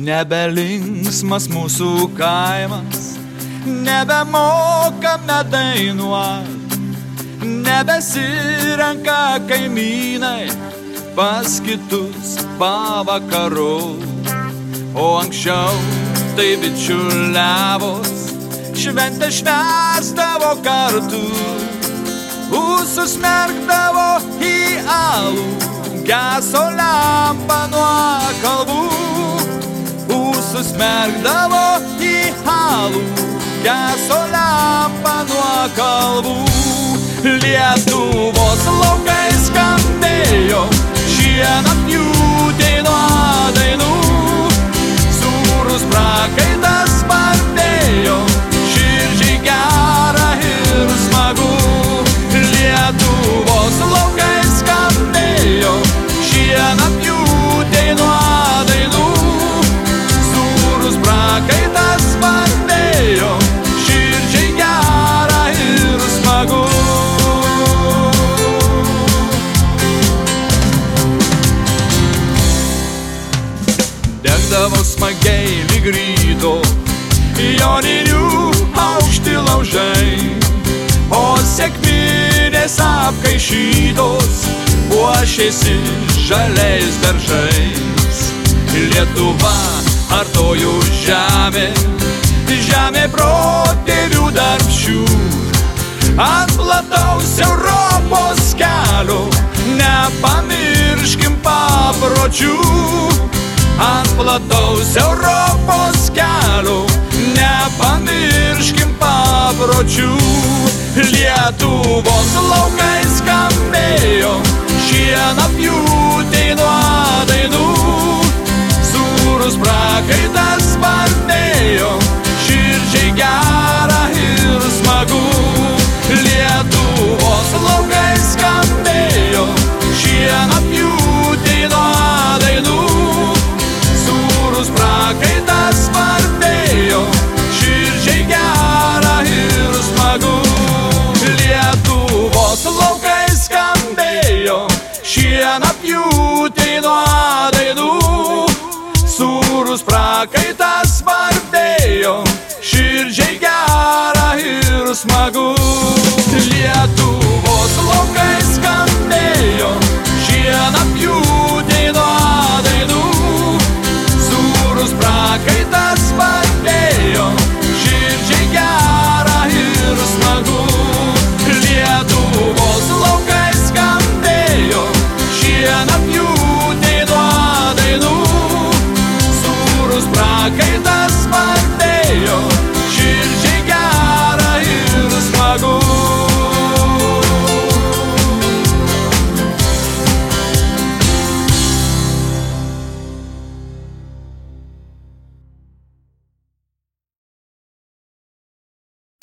Nebelinksmas mūsų kaimas, nebemokame dainuot, nebesirenka kaimynai pas kitus pavakarų. O anksčiau tai bičiuliavos, šventę švęsdavo kartu, užsismerkdavo į alų, geso lempa nuo kalvų. Užsismerkdavo į alų, geso lempa nuo kalvų. Lietuvos laukai skambėjo šienapjūtė nuo dainų. Sūrus prakaitas spardėjo, širdžiai gera ir smagu. Lietuvos laukai skambėjo šienapjūtė nuo dainų. Sūrus prakaitas spardėjo, širdžiai gera ir smagu. Degdavo smagiai lyg ryto joninių aukšti laužai, o sekminės apkaišytos puošėsi žaliais beržais. Lietuva artojų žemė, žemė protėvių darbščių. Ant plataus Europos kelio nepamirškim papročių. Ant plataus Europos kelio nepamirškim papročių. Lietuvos laukai